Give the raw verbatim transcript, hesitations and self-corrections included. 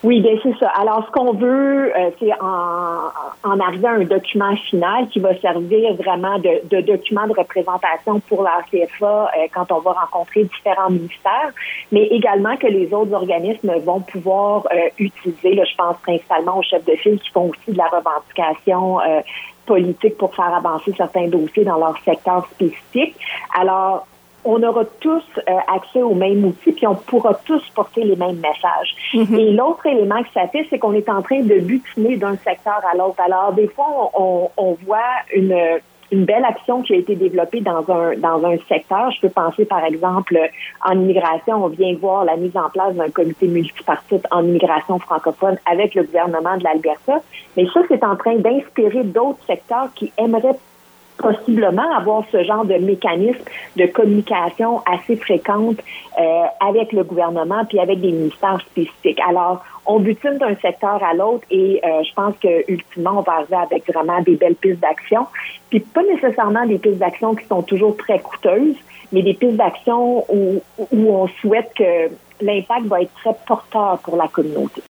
Oui, bien c'est ça. Alors, ce qu'on veut, euh, c'est en, en arriver à un document final qui va servir vraiment de, de document de représentation pour la C F A euh, quand on va rencontrer différents ministères, mais également que les autres organismes vont pouvoir euh, utiliser. Là, je pense principalement aux chefs de file qui font aussi de la revendication euh, politique pour faire avancer certains dossiers dans leur secteur spécifique. Alors, on aura tous euh, accès aux mêmes outils, puis on pourra tous porter les mêmes messages. Mm-hmm. Et l'autre élément que ça fait, c'est qu'on est en train de butiner d'un secteur à l'autre. Alors, des fois, on, on voit une, une belle action qui a été développée dans un dans un secteur. Je peux penser, par exemple, en immigration, on vient voir la mise en place d'un comité multipartite en immigration francophone avec le gouvernement de l'Alberta. Mais ça, c'est en train d'inspirer d'autres secteurs qui aimeraient possiblement avoir ce genre de mécanisme de communication assez fréquente euh, avec le gouvernement puis avec des ministères spécifiques. Alors, on butine d'un secteur à l'autre et euh, je pense que ultimement, on va arriver avec vraiment des belles pistes d'action. Puis pas nécessairement des pistes d'action qui sont toujours très coûteuses, mais des pistes d'action où, où on souhaite que l'impact va être très porteur pour la communauté.